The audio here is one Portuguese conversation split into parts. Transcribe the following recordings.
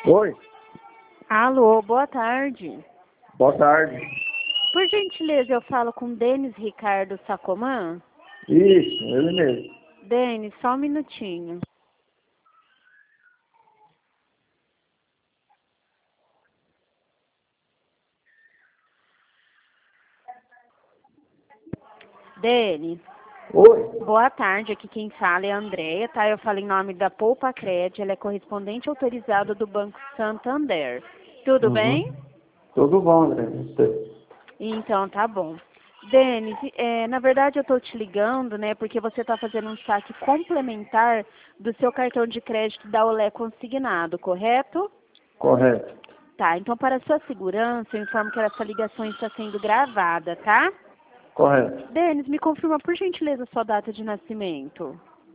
Oi, Alô, boa tarde. boa tarde. Por gentileza, eu falo com Denis Ricardo Sacomã? Isso, ele mesmo. Denis, só um minutinho. Denis, Oi, boa tarde. Aqui quem fala é a Andréia, tá? Eu falo em nome da Poupa Cred, ela é correspondente autorizada do Banco Santander. Tudo bem? Tudo bom, André? Você? Então, tá bom. Denis, na verdade eu tô te ligando, né, porque você tá fazendo um saque complementar do seu cartão de crédito da Olé consignado, correto? Correto. Tá, então para sua segurança, eu informo que essa ligação está sendo gravada, tá? Correto. Denis, me confirma por gentileza sua data de nascimento.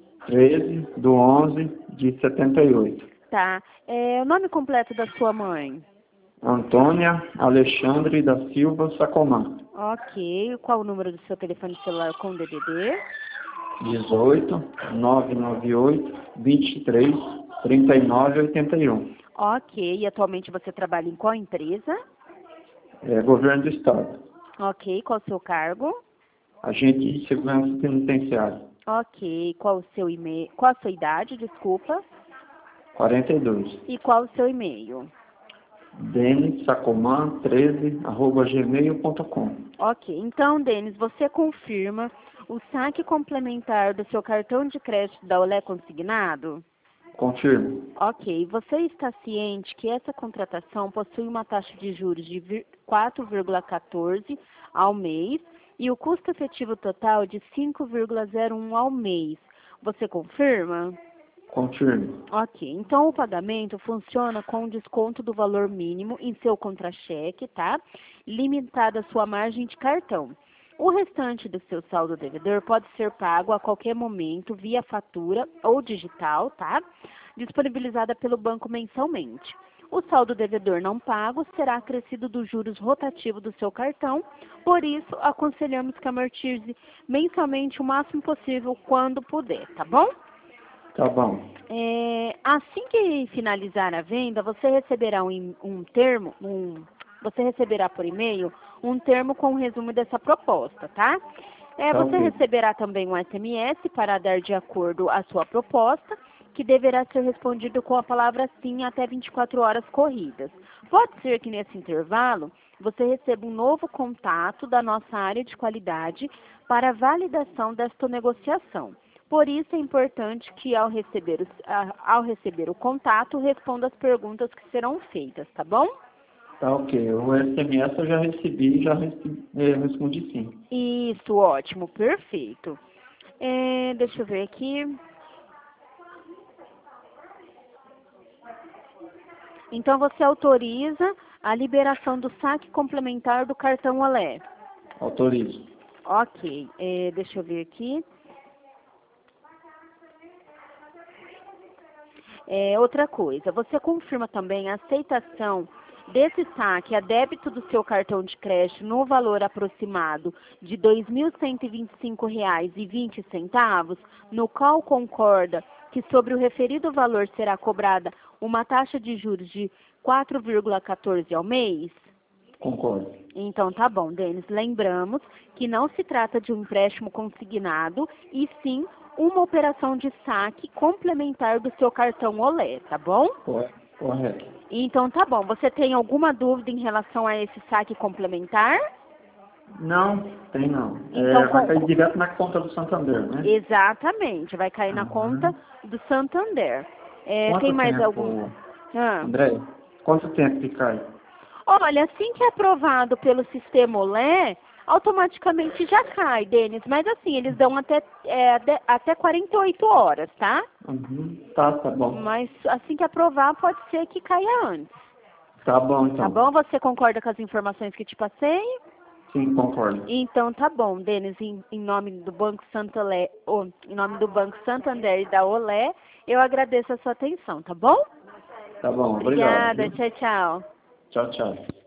13/11/78. Tá, o nome completo da sua mãe. Antônia Alexandre da Silva Sacomã. Ok, qual o número do seu telefone celular com DDD? 18 998 23 39 81. Ok, e atualmente você trabalha em qual empresa? Governo do Estado. Ok, qual o seu cargo? Agente de segurança penitenciária. Ok, qual o seu e-mail? Qual a sua idade, desculpa? 42. E qual o seu e-mail? denissacoman13@gmail.com. Ok, então, Denis, você confirma o saque complementar do seu cartão de crédito da Olé consignado? Confirmo. Ok, você está ciente que essa contratação possui uma taxa de juros de 4,14 ao mês e o custo efetivo total de 5,01 ao mês. Você confirma? Confirmo. Ok, então o pagamento funciona com desconto do valor mínimo em seu contra-cheque, tá? Limitada a sua margem de cartão. O restante do seu saldo devedor pode ser pago a qualquer momento via fatura ou digital, tá? Disponibilizada pelo banco mensalmente. O saldo devedor não pago será acrescido dos juros rotativos do seu cartão, por isso aconselhamos que amortize mensalmente o máximo possível quando puder, tá bom? Tá bom. Assim que finalizar a venda, você receberá você receberá por e-mail um termo com um resumo dessa proposta, tá? Tá Você ok. receberá também um SMS para dar de acordo à sua proposta, que deverá ser respondido com a palavra sim até 24 horas corridas. Pode ser que nesse intervalo você receba um novo contato da nossa área de qualidade para validação desta negociação. Por isso é importante que ao receber o contato, responda as perguntas que serão feitas, tá bom? Tá ok. O SMS eu já recebi, respondi sim. Isso, ótimo, perfeito. Deixa eu ver aqui. Então você autoriza a liberação do saque complementar do cartão Olé. Autorizo. Ok, deixa eu ver aqui. Outra coisa, você confirma também a aceitação desse saque a débito do seu cartão de crédito no valor aproximado de R$ 2.125,20, no qual concorda que sobre o referido valor será cobrada uma taxa de juros de 4,14 ao mês? Concordo. Então tá bom, Denis. Lembramos que não se trata de um empréstimo consignado, e sim uma operação de saque complementar do seu cartão Olé, tá bom? Correto. Então tá bom. Você tem alguma dúvida em relação a esse saque complementar? Não, tem não. Então, Vai cair direto na conta do Santander, né? exatamente, vai cair na conta Uhum. do Santander. Tem Quanto mais algum? tempo, Ah. André? Quanto tempo que cai? Olha, assim que é aprovado pelo sistema Olé, automaticamente já cai, Denis. Mas assim, eles dão até 48 horas, tá? Uhum. Tá bom. Mas assim que aprovar, pode ser que caia antes. Tá bom, Tá então. bom? Você concorda com as informações que te passei? Sim, concordo. Então tá bom, Denis, em nome do Banco Santander, em nome do Banco Santander e da Olé, eu agradeço a sua atenção, tá bom? Tá bom, obrigado. Obrigada, Viu? tchau, tchau. Tchau, tchau.